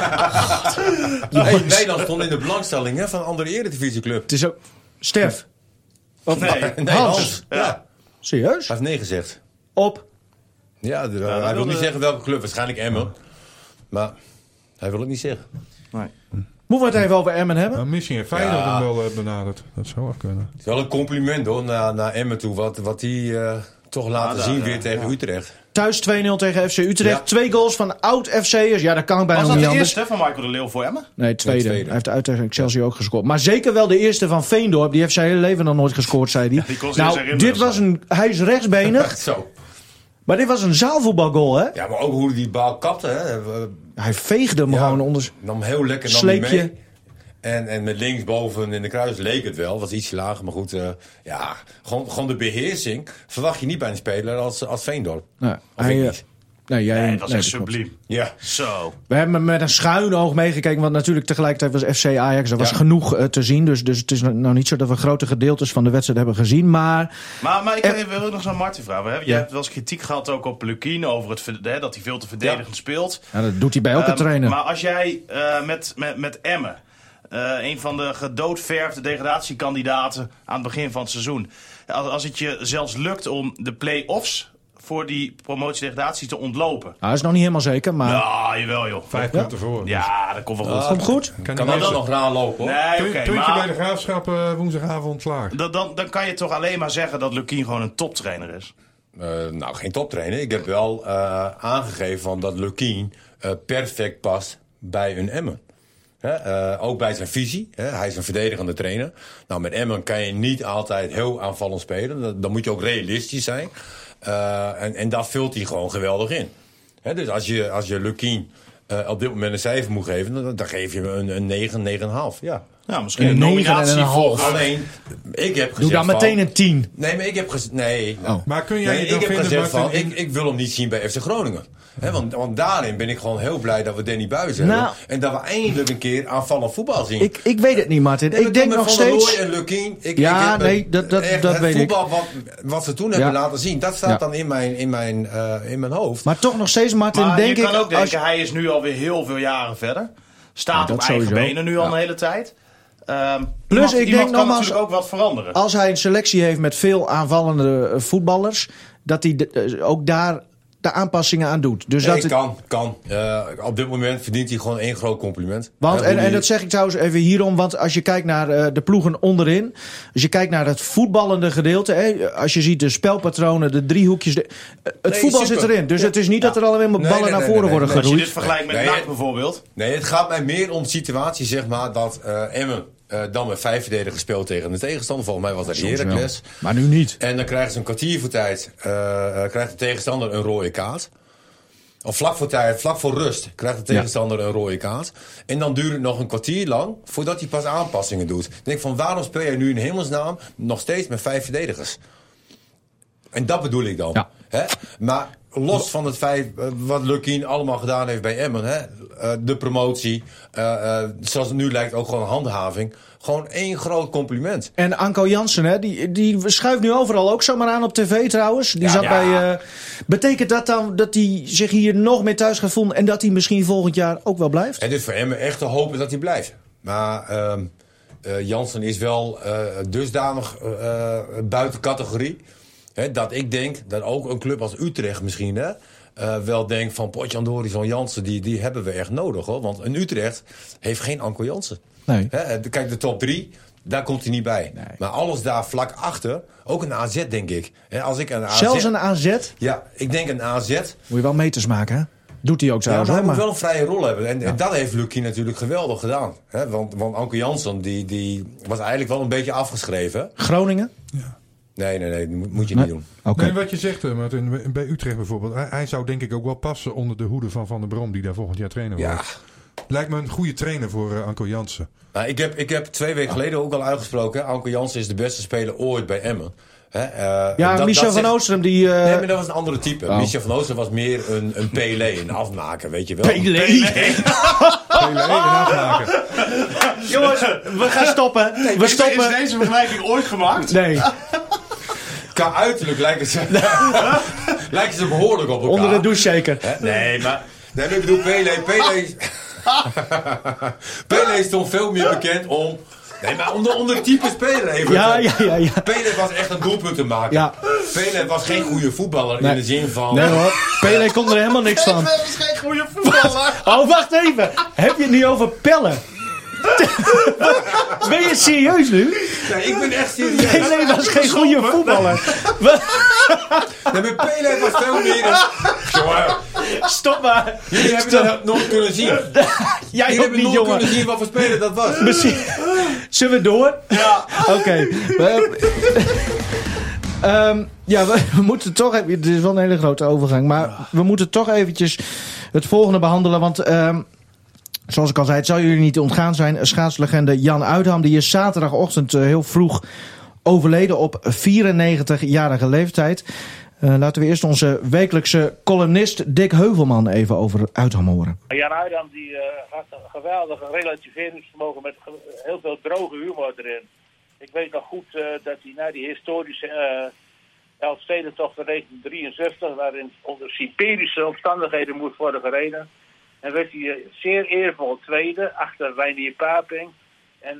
Hey, Nederland stond in de belangstelling van een andere eredivisieclub. Het is ook... Stef. Nee. Nee, Hans. Ja. Ja. Serieus? Hij heeft nee gezegd. Op. Ja, hij wil niet zeggen welke club. Waarschijnlijk Emmen. Maar hij wil het niet zeggen. Nee. Moeten we het even over Emmen hebben? Nou, misschien heeft Feyenoord hem wel benaderd. Dat zou wel kunnen. Het is wel een compliment hoor, naar Emmen toe. Wat die toch laten zien weer tegen Utrecht. Thuis 2-0 tegen FC Utrecht. Ja. 2 goals van oud-FC'ers. Ja, dat kan bijna Was nog dat niet de anders. eerste van Michael de Leeuw voor Emmen? Nee, tweede. tweede. Hij heeft uit tegen Excelsior ook gescoord. Maar zeker wel de eerste van Veendorp. Die heeft zijn hele leven nog nooit gescoord, zei hij. die kon zich eens Nou, herinneren, hij is rechtsbenig. Zo. Maar dit was een zaalvoetbalgoal, hè? Ja, maar ook hoe hij die bal kapte. Hè. Hij veegde hem gewoon onder... Nam heel lekker Sleepje. mee. En met linksboven in de kruis leek het wel. Was iets lager, maar goed. Gewoon de beheersing verwacht je niet bij een speler als Veendorp. Nou, Of ik niet. jij, Dat was echt dat klopt. subliem. Ja. Zo. We hebben met een schuin oog meegekeken. Want natuurlijk tegelijkertijd was FC Ajax. Er was Ja. genoeg te zien. Dus het is nou niet zo dat we grote gedeeltes van de wedstrijd hebben gezien. Maar Maar ik wil ook nog zo'n Martin vragen. Jij hebt wel eens kritiek gehad ook op Lukien over dat hij veel te verdedigend speelt. ja, dat doet hij bij elke trainer. Maar als jij met Emmen, een van de gedoodverfde degradatiekandidaten aan het begin van het seizoen. Als het je zelfs lukt om de play-offs voor die promotie-degradatie te ontlopen. Nou, dat is nog niet helemaal zeker. Maar Ja, jawel joh. 5 punten voor. Ja, dat komt wel goed. komt goed. Kan die hij mensen- wel nog raar lopen hoor. Nee, oké, Puntje bij maar de Graafschap woensdagavond klaar. dan kan je toch alleen maar zeggen dat Lukien gewoon een toptrainer is. Nou, geen toptrainer. Ik heb wel aangegeven van dat Lukien perfect past bij een Emmen. Ook bij zijn visie. Hij is een verdedigende trainer. Nou, met Emmen kan je niet altijd heel aanvallend spelen. Dan moet je ook realistisch zijn. En daar vult hij gewoon geweldig in. Dus als je Lukien op dit moment een cijfer moet geven, dan geef je hem een 9, 9,5. Ja. Nou, misschien Een een nominatie 9,5. voor. Alleen, ik heb gezegd doe dan meteen een 10. Nee, maar ik heb gezegd... Nee. Maar kun jij Nee, dan ik heb vinden, gezegd van, Martin, ik wil hem niet zien bij FC Groningen. Want daarin ben ik gewoon heel blij dat we Danny Buijs hebben. Nou. En dat we eindelijk een keer aanvallend voetbal zien. Ik weet het niet, Martin. Nee, Ik denk met nog Van der steeds... Looy en Lukien. Ja, heb nee, dat echt weet het ik. voetbal wat ze toen hebben Ja. laten zien, dat staat Ja. dan in mijn hoofd. Maar toch nog steeds, Martin, Maar denk je kan ik... ook denken, als- hij is nu alweer heel veel jaren verder. Staat Ja, op dat eigen sowieso. benen nu al Ja. een hele tijd. Plus, ik denk iemand kan nogmaals- natuurlijk ook wat veranderen. Als hij een selectie heeft met veel aanvallende voetballers... dat hij ook daar de aanpassingen aan doet. Dus Nee, dat kan. Op dit moment verdient hij gewoon één groot compliment. Want, Hè, hoe en die- dat zeg ik trouwens even hierom, want als je kijkt naar de ploegen onderin, als je kijkt naar het voetballende gedeelte, als je ziet de spelpatronen, de driehoekjes, het voetbal super. zit erin. Dus het is niet dat er alleen maar ballen naar voren worden Als je geroeid. dit vergelijkt met Nee, NAC bijvoorbeeld. Nee, het gaat mij meer om de situatie, zeg maar, dat Emmen dan met 5 verdedigers speelt tegen de tegenstander. Volgens mij was dat Heracles. Maar nu niet. En dan krijgen ze een kwartier voor tijd, krijgt de tegenstander een rode kaart. Of vlak voor rust krijgt de tegenstander een rode kaart. En dan duurt het nog een kwartier lang voordat hij pas aanpassingen doet. Dan denk ik van, waarom speel je nu in hemelsnaam nog steeds met 5 verdedigers? En dat bedoel ik dan. Ja. Hè? Maar los van het feit wat Lukien allemaal gedaan heeft bij Emmen. Hè? De promotie. Zoals het nu lijkt ook gewoon handhaving. Gewoon één groot compliment. En Anko Jansen, hè, die schuift nu overal ook zomaar aan op tv trouwens. Die Ja, zat ja. bij. Betekent dat dan dat hij zich hier nog meer thuis gaat voelen en dat hij misschien volgend jaar ook wel blijft? Het is voor Emmen echt te hopen dat hij blijft. Maar Jansen is wel dusdanig buiten categorie. Hè, dat ik denk dat ook een club als Utrecht misschien wel denkt van Potjandori, zo'n Jansen, die hebben we echt nodig hoor. Want een Utrecht heeft geen Anko Jansen. Nee. Hè, kijk, de top 3. Daar komt hij niet bij. Nee. Maar alles daar vlak achter, ook een AZ denk ik. En als ik een AZ, Zelfs een AZ? Ja, ik denk een AZ. Moet je wel meters maken, hè? Doet hij ook zo. Ja, maar hij maar moet wel een vrije rol hebben. En dat heeft Lucie natuurlijk geweldig gedaan. Hè? Want Anke Jansen die was eigenlijk wel een beetje afgeschreven. Groningen? Nee, moet je niet doen. Oké. Nee, wat je zegt, Martin, bij Utrecht bijvoorbeeld. Hij zou denk ik ook wel passen onder de hoede van Van der Brom, die daar volgend jaar trainer wordt. Ja. Lijkt me een goede trainer voor Anko Jansen. Nou, ik heb 2 weken geleden ook al uitgesproken. Anke Jansen is de beste speler ooit bij Emmen. Michel van Oostrum die... Nee, maar dat was een andere type. Oh. Michel van Oostrum was meer een Pelé, een afmaker, weet je wel. Pelé? Pelé en afmaken. Jongens, we gaan stoppen. We stoppen. Is deze vergelijking ooit gemaakt? Nee, Qua uiterlijk lijken ze behoorlijk op elkaar. onder de douche zeker. Nee, maar ik bedoel Pelé stond veel meer bekend om... Nee, maar om de type speler even. Ja. Pelé was echt een doelpuntenmaker. Ja. Pelé was geen goede voetballer in de zin van... Nee hoor, Pelé kon er helemaal niks van. Dat is geen goede voetballer. Oh, wacht even. Heb je het nu over pellen? Ben je serieus nu? Nee, ik ben echt serieus. Pelé was geen goede voetballer. Nee, maar Pelé was veel meer een... Jongen, Stop maar. jullie hebben dat nooit kunnen zien. Jij Jullie ook hebben niet, nooit jongen. kunnen zien wat voor speler dat was. Misschien. Zullen we door? Ja. Oké. We moeten toch even... Het is wel een hele grote overgang. Maar we moeten toch eventjes het volgende behandelen. Want zoals ik al zei, het zal jullie niet ontgaan zijn. Schaatslegende Jan Uitham, die is zaterdagochtend heel vroeg overleden op 94-jarige leeftijd. Laten we eerst onze wekelijkse columnist Dick Heuvelman even over Uitham horen. Jan Uitham die had een geweldig relativeringsvermogen met heel veel droge humor erin. Ik weet nog goed dat hij na die historische Elfstedentocht van 1963, waarin onder Siberische omstandigheden moest worden gereden, en werd hij zeer eervol tweede achter Reinier Paping. En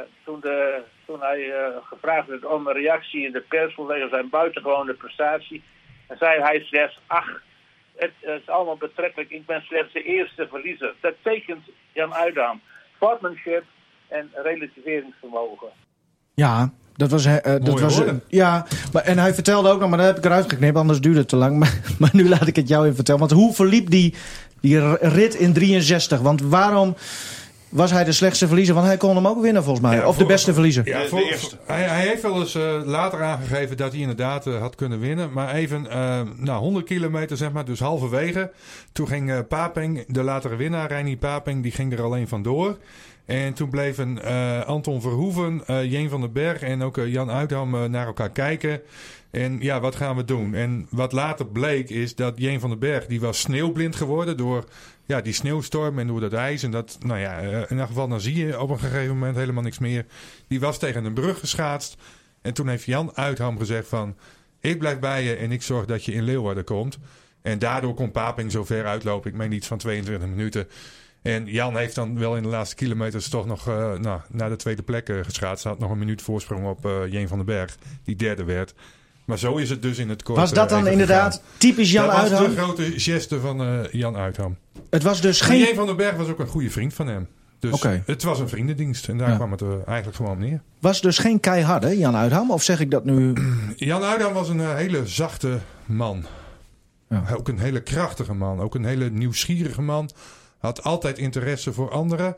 toen hij gevraagd werd om een reactie in de pers vanwege zijn buitengewone prestatie, dan zei hij slechts: ach, het is allemaal betrekkelijk, ik ben slechts de eerste verliezer. Dat tekent Jan Uitham. Sportsmanship en relativeringsvermogen. Ja, dat was... Ja, en hij vertelde ook nog, maar dat heb ik eruit geknipt, anders duurde het te lang. Maar nu laat ik het jou even vertellen. Want hoe verliep die rit in 63? Want waarom was hij de slechtste verliezer? Want hij kon hem ook winnen volgens mij. Ja, of de beste verliezer. Ja, de eerste. Hij heeft wel eens later aangegeven dat hij inderdaad had kunnen winnen. Maar even 100 kilometer, zeg maar, dus halverwege. Toen ging Paping, de latere winnaar, Reinier Paping, die ging er alleen vandoor. En toen bleven Anton Verhoeven, Jeen van den Berg en ook Jan Uitham naar elkaar kijken. En ja, wat gaan we doen? En wat later bleek is dat Jeen van den Berg, die was sneeuwblind geworden door die sneeuwstorm en door dat ijs. En dat, in ieder geval, dan zie je op een gegeven moment helemaal niks meer. Die was tegen een brug geschaatst. En toen heeft Jan Uitham gezegd van: ik blijf bij je en ik zorg dat je in Leeuwarden komt. En daardoor kon Paping zo ver uitlopen. Ik meen iets van 22 minuten. En Jan heeft dan wel in de laatste kilometers toch nog naar de tweede plek geschaatst. Hij had nog een minuut voorsprong op Jeen van den Berg, die derde werd. Maar zo is het dus in het kort. Was dat dan inderdaad gegaan. typisch Jan Uitham? Dat was de grote geste van Jan Uitham. Het was dus Maar geen... Jeen van den Berg was ook een goede vriend van hem. Dus het was een vriendendienst. En daar kwam het eigenlijk gewoon neer. Was dus geen keiharde Jan Uitham? Of zeg ik dat nu... Jan Uitham was een hele zachte man. Ja. Ook een hele krachtige man. Ook een hele nieuwsgierige man. Had altijd interesse voor anderen.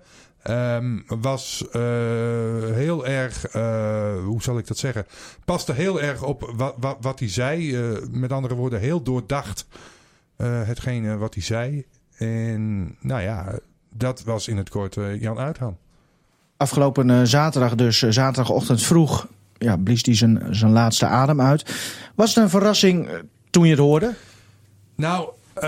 Was heel erg, hoe zal ik dat zeggen? Paste heel erg op wat hij zei. Met andere woorden, heel doordacht hetgene wat hij zei. En dat was in het kort Jan Uitham. Afgelopen zaterdag dus, zaterdagochtend vroeg, blies hij zijn laatste adem uit. Was het een verrassing toen je het hoorde? Nou,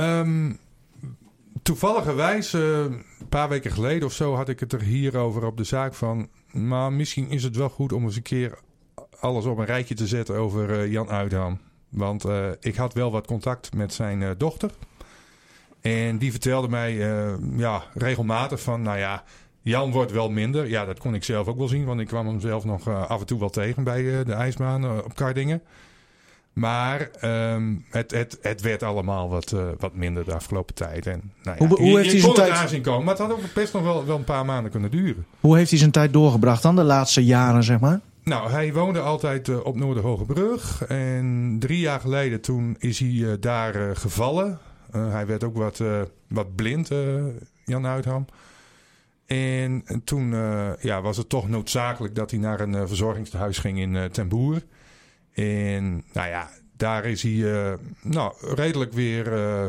toevalligerwijs, een paar weken geleden of zo had ik het er hierover op de zaak van. Maar misschien is het wel goed om eens een keer alles op een rijtje te zetten over Jan Uitham. Want ik had wel wat contact met zijn dochter. En die vertelde mij regelmatig van, Jan wordt wel minder. Ja, dat kon ik zelf ook wel zien, want ik kwam hem zelf nog af en toe wel tegen bij de ijsbaan op Kardingen. Maar het werd allemaal wat minder de afgelopen tijd. En, nou ja, Hoe heeft hij zijn tijd aanzien komen, maar het had ook best nog wel een paar maanden kunnen duren. Hoe heeft hij zijn tijd doorgebracht dan, de laatste jaren, zeg maar? Nou, hij woonde altijd op Noorderhogebrug. En 3 jaar geleden toen is hij daar gevallen. Hij werd ook wat blind, Jan Uitham. En toen was het toch noodzakelijk dat hij naar een verzorgingstehuis ging in Ten Boer. En nou ja, daar is hij redelijk weer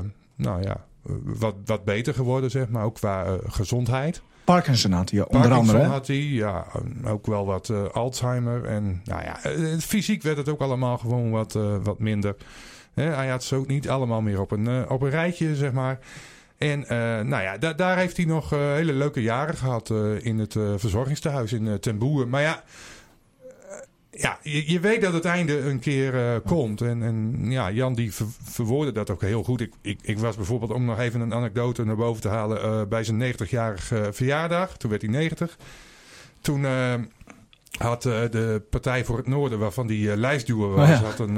wat beter geworden, zeg maar. Ook qua gezondheid. Parkinson had hij onder andere. Parkinson had hij, ja. Ook wel wat Alzheimer. En nou ja, fysiek werd het ook allemaal gewoon wat minder. Hij had ze ook niet allemaal meer op een rijtje, zeg maar. En daar heeft hij nog hele leuke jaren gehad in het verzorgingstehuis in Ten Boer. Maar ja, je weet dat het einde een keer komt. En Jan die verwoordde dat ook heel goed. Ik was bijvoorbeeld, om nog even een anekdote naar boven te halen, bij zijn 90-jarige verjaardag. Toen werd hij 90. Toen had de Partij voor het Noorden, waarvan die lijstduwer was, had een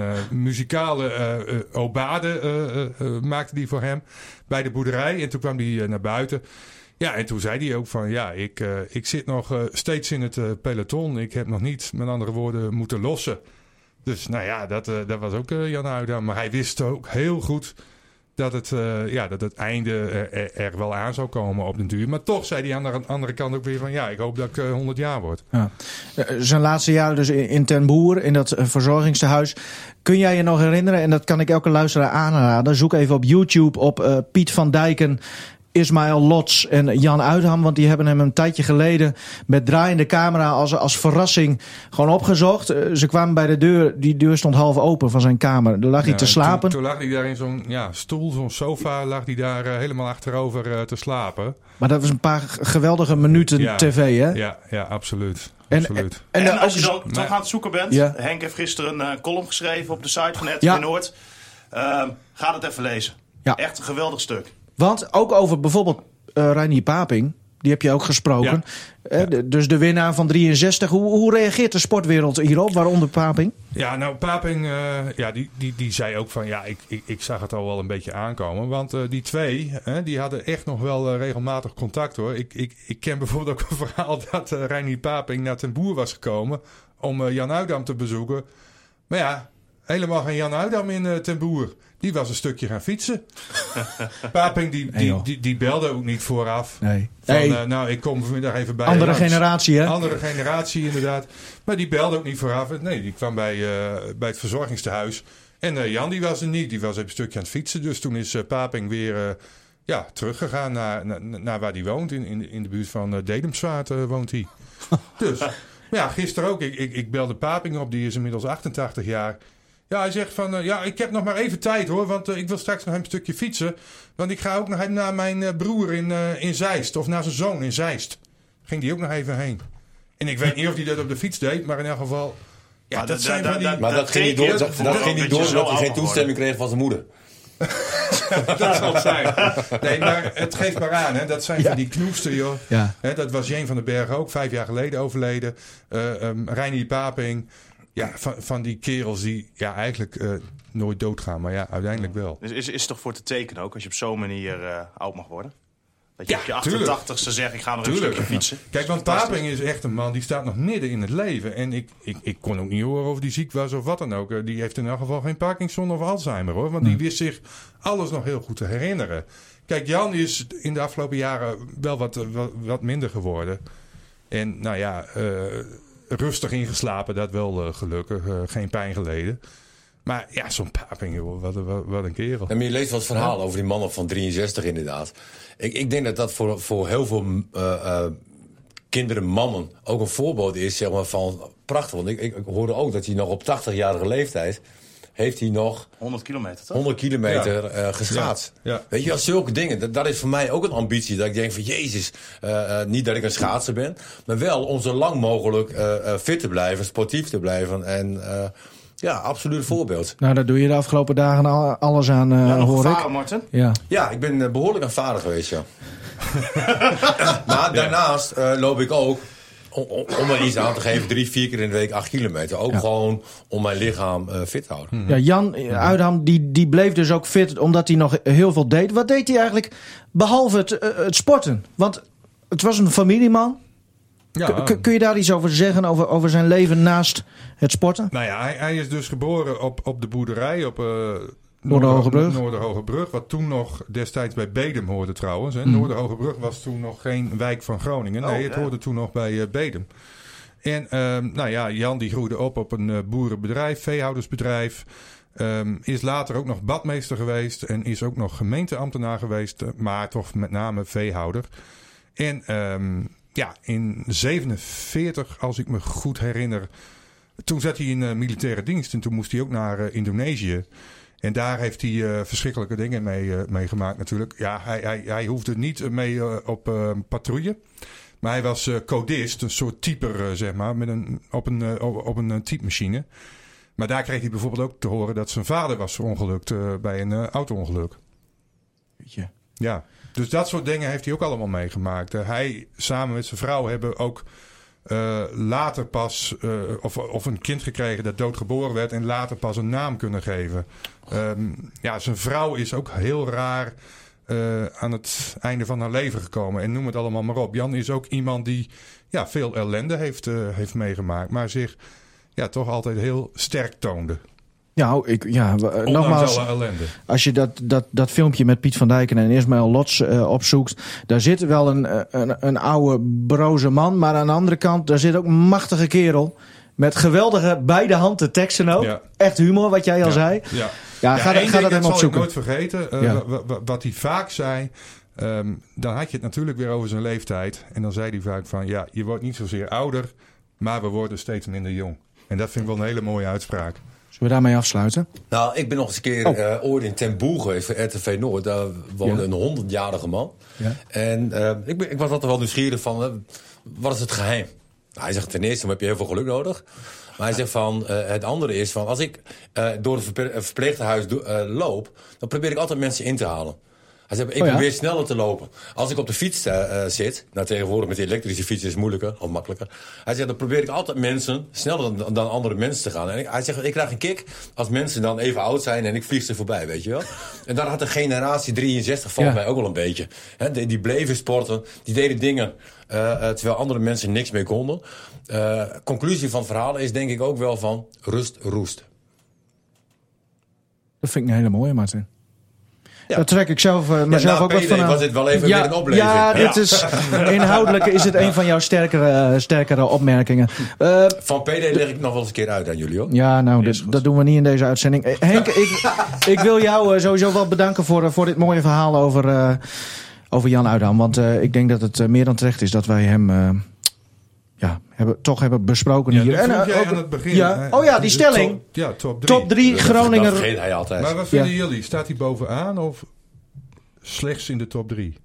muzikale obade, maakte die voor hem bij de boerderij. En toen kwam hij naar buiten. Ja, en toen zei hij ook van, ik zit nog steeds in het peloton. Ik heb nog niet, met andere woorden, moeten lossen. Dus nou ja, dat was ook Jan Uitham. Maar hij wist ook heel goed dat het einde er wel aan zou komen op den duur. Maar toch zei hij aan de andere kant ook weer van, ik hoop dat ik 100 jaar word. Ja. Zijn laatste jaren dus in Ten Boer, in dat verzorgingstehuis. Kun jij je nog herinneren, en dat kan ik elke luisteraar aanraden, zoek even op YouTube op Piet van Dijken, Ismaël Lots en Jan Uitham, want die hebben hem een tijdje geleden met draaiende camera als verrassing gewoon opgezocht. Ze kwamen bij de deur, die deur stond half open van zijn kamer. Daar lag hij te slapen. Toen lag hij daar in zo'n stoel, zo'n sofa, lag hij daar helemaal achterover te slapen. Maar dat was een paar geweldige minuten tv, hè? Ja, absoluut. En als je dan toch aan het zoeken bent, Henk heeft gisteren een column geschreven op de site van RTV Noord. Ga het even lezen. Ja. Echt een geweldig stuk. Want ook over bijvoorbeeld Reinier Paping, die heb je ook gesproken. Dus de winnaar van 63. Hoe reageert de sportwereld hierop, waaronder Paping? Ja, nou Paping die zei ook van ik zag het al wel een beetje aankomen. Want die twee, die hadden echt nog wel regelmatig contact hoor. Ik ken bijvoorbeeld ook een verhaal dat Reinier Paping naar Ten Boer was gekomen om Jan Uitham te bezoeken. Maar ja, helemaal geen Jan Uitham in Ten Boer. Die was een stukje gaan fietsen. Paping die belde ook niet vooraf. Nee. Van, ik kom vanmiddag even bij. Andere generatie, hè? Andere generatie, inderdaad. Maar die belde ook niet vooraf. Nee, die kwam bij het verzorgingstehuis. En Jan die was er niet. Die was even een stukje aan het fietsen. Dus toen is Paping weer teruggegaan naar waar hij woont. In de buurt van Dedemsvaart woont hij. Dus, gisteren ook. Ik belde Paping op. Die is inmiddels 88 jaar. Ja, hij zegt van, ik heb nog maar even tijd hoor, want ik wil straks nog een stukje fietsen. Want ik ga ook nog naar mijn broer in Zeist, of naar zijn zoon in Zeist. Ging die ook nog even heen. En ik weet niet of hij dat op de fiets deed, maar in elk geval... Ja, dat zijn van die... Maar dat ging niet door omdat hij geen toestemming kreeg van zijn moeder. Dat zal het zijn. Nee, maar het geeft maar aan, hè. Dat zijn van die knoesten, joh. Ja. Dat was Jeen van den Berg ook, 5 jaar geleden overleden. Reinier Paping... Ja, van die kerels die eigenlijk nooit doodgaan, maar uiteindelijk wel. Dus is het toch voor te tekenen ook, als je op zo'n manier oud mag worden? Dat je op je 88ste zegt, ik ga nog een stukje fietsen. Kijk, want Paping is echt een man, die staat nog midden in het leven. En ik kon ook niet horen of die ziek was of wat dan ook. Die heeft in elk geval geen Parkinson of Alzheimer, hoor. Want die wist zich alles nog heel goed te herinneren. Kijk, Jan is in de afgelopen jaren wel wat minder geworden. En rustig ingeslapen, dat wel gelukkig. Geen pijn geleden. Maar zo'n Paping, joh, wat een kerel. En je leest wat verhalen over die mannen van 63 inderdaad. Ik denk dat voor heel veel kinderen, mannen, ook een voorbeeld is, zeg maar, van prachtig. Want ik hoorde ook dat hij nog op 80-jarige leeftijd heeft hij nog 100 kilometer, toch? 100 kilometer geschaatst. Ja. Weet je, zulke dingen. Dat is voor mij ook een ambitie. Dat ik denk van, jezus, niet dat ik een schaatser ben, maar wel om zo lang mogelijk fit te blijven, sportief te blijven. En absoluut een voorbeeld. Nou, daar doe je de afgelopen dagen alles aan, hoor ik. Martin? Ja, ik ben behoorlijk aan vader geweest, ja. Maar daarnaast loop ik ook om er iets aan te geven, 3-4 keer in de week 8 kilometer. Ook gewoon om mijn lichaam fit te houden. Ja, Jan Uydam, die bleef dus ook fit omdat hij nog heel veel deed. Wat deed hij eigenlijk behalve het sporten? Want het was een familieman. Ja. Kun je daar iets over zeggen, over zijn leven naast het sporten? Nou ja, hij is dus geboren op de boerderij op Noorderhoogebrug, wat toen nog destijds bij Bedum hoorde trouwens. Noorderhoogebrug was toen nog geen wijk van Groningen. Nee, het hoorde toen nog bij Bedum. En Jan die groeide op een boerenbedrijf, veehoudersbedrijf. Is later ook nog badmeester geweest en is ook nog gemeenteambtenaar geweest. Maar toch met name veehouder. En in 47, als ik me goed herinner, toen zat hij in militaire dienst. En toen moest hij ook naar Indonesië. En daar heeft hij verschrikkelijke dingen mee gemaakt natuurlijk. Ja, hij hoefde niet mee op patrouille. Maar hij was codist, een soort typer, zeg maar, op een typemachine. Maar daar kreeg hij bijvoorbeeld ook te horen dat zijn vader was verongelukt bij een auto-ongeluk. Ja, dus dat soort dingen heeft hij ook allemaal meegemaakt. Hij samen met zijn vrouw hebben ook later pas of een kind gekregen dat doodgeboren werd en later pas een naam kunnen geven. Zijn vrouw is ook heel raar aan het einde van haar leven gekomen. En noem het allemaal maar op. Jan is ook iemand die veel ellende heeft meegemaakt, maar zich toch altijd heel sterk toonde. Nogmaals, als je dat filmpje met Piet van Dijken en Ismaël Lots opzoekt, daar zit wel een oude broze man, maar aan de andere kant, daar zit ook een machtige kerel met geweldige beide handen teksten ook. Ja. Echt humor, wat jij al zei. Ga dat hem opzoeken. Dat zal ik nooit vergeten. Wat hij vaak zei, dan had je het natuurlijk weer over zijn leeftijd. En dan zei hij vaak van, je wordt niet zozeer ouder, maar we worden steeds minder jong. En dat vind ik wel een hele mooie uitspraak. Zullen we daarmee afsluiten? Nou, ik ben nog eens een keer ooit in Ten Boer geweest voor RTV Noord. Daar woonde een 100-jarige man. Ja. En ik was altijd wel nieuwsgierig van, wat is het geheim? Nou, hij zegt, ten eerste heb je heel veel geluk nodig. Maar hij zegt van, het andere is van, als ik door het verpleeghuis loop, dan probeer ik altijd mensen in te halen. Hij zegt, ik probeer sneller te lopen. Als ik op de fiets zit, nou tegenwoordig met de elektrische fiets is het moeilijker of makkelijker. Hij zegt, dan probeer ik altijd mensen sneller dan andere mensen te gaan. En hij zegt, ik krijg een kick als mensen dan even oud zijn en ik vlieg ze voorbij, weet je wel. En daar had de generatie 63 van mij ook wel een beetje. He, die bleven sporten, die deden dingen terwijl andere mensen niks mee konden. Conclusie van het verhaal is denk ik ook wel van rust, roest. Dat vind ik een hele mooie, Martin. Ja. Daar trek ik zelf mezelf ook wat van aan. Was dit wel even weer een opleving. Dit is inhoudelijk is het een van jouw sterkere opmerkingen. Van PD leg ik nog wel eens een keer uit aan jullie, hoor. Ja, nou, dat doen we niet in deze uitzending. Henk, ik wil jou sowieso wel bedanken voor dit mooie verhaal over Jan Uydam. Want ik denk dat het meer dan terecht is dat wij hem hebben besproken hier. En jij aan het begin. Die stelling. Top 3 Groninger. Dat vergeet hij altijd. Maar wat vinden jullie? Staat hij bovenaan of slechts in de top 3?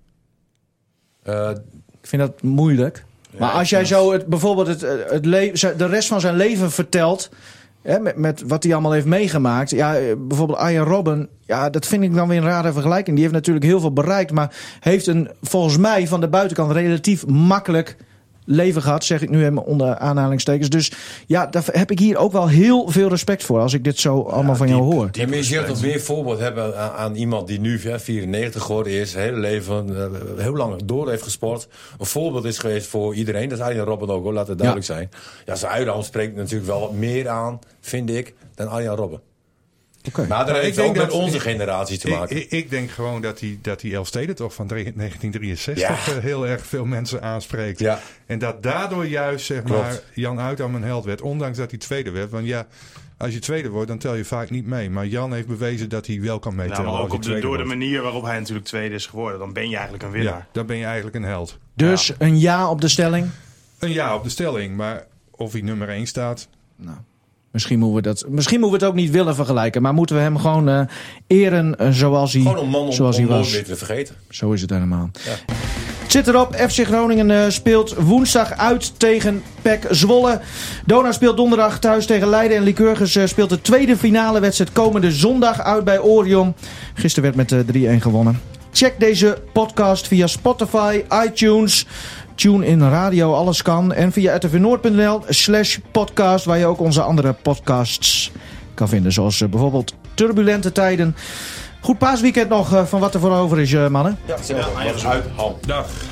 Ik vind dat moeilijk. Maar als jij zo bijvoorbeeld de rest van zijn leven vertelt, met wat hij allemaal heeft meegemaakt. Ja, bijvoorbeeld Arjen Robben. Ja, dat vind ik dan weer een rare vergelijking. Die heeft natuurlijk heel veel bereikt, maar heeft volgens mij van de buitenkant relatief makkelijk leven gehad, zeg ik nu even onder aanhalingstekens. Dus daar heb ik hier ook wel heel veel respect voor, als ik dit zo allemaal van jou hoor. Je zult nog meer voorbeeld hebben aan iemand die nu 94 geworden is, zijn hele leven heel lang door heeft gesport. Een voorbeeld is geweest voor iedereen. Dat is Arjen Robben ook, hoor, laat het duidelijk zijn. Ja, zijn Uydam spreekt natuurlijk wel wat meer aan, vind ik, dan Arjen Robben. Okay. Maar dat heeft ook met onze generatie te maken. Ik denk gewoon dat die Elfstedentocht van 1963 heel erg veel mensen aanspreekt. Ja. En dat daardoor juist, zeg maar, Jan Uydam een held werd. Ondanks dat hij tweede werd. Want als je tweede wordt, dan tel je vaak niet mee. Maar Jan heeft bewezen dat hij wel kan meetellen. Maar ook door de manier waarop hij natuurlijk tweede is geworden. Dan ben je eigenlijk een winnaar. Ja, dan ben je eigenlijk een held. Dus een ja op de stelling? Een ja op de stelling. Maar of hij nummer 1 staat... Nou. Misschien moeten we het ook niet willen vergelijken. Maar moeten we hem gewoon eren zoals hij was. Gewoon een man om nooit meer te vergeten. Zo is het helemaal. Ja. Het zit erop. FC Groningen speelt woensdag uit tegen PEC Zwolle. Dona speelt donderdag thuis tegen Leiden. En Lycurgus speelt de tweede finale wedstrijd komende zondag uit bij Orion. Gisteren werd met 3-1 gewonnen. Check deze podcast via Spotify, iTunes, TuneIn Radio, alles kan. En via rtvnoord.nl/podcast, waar je ook onze andere podcasts kan vinden. Zoals bijvoorbeeld Turbulente Tijden. Goed paasweekend nog van wat er voor over is, mannen. Ja, zeker. Uit. Dag.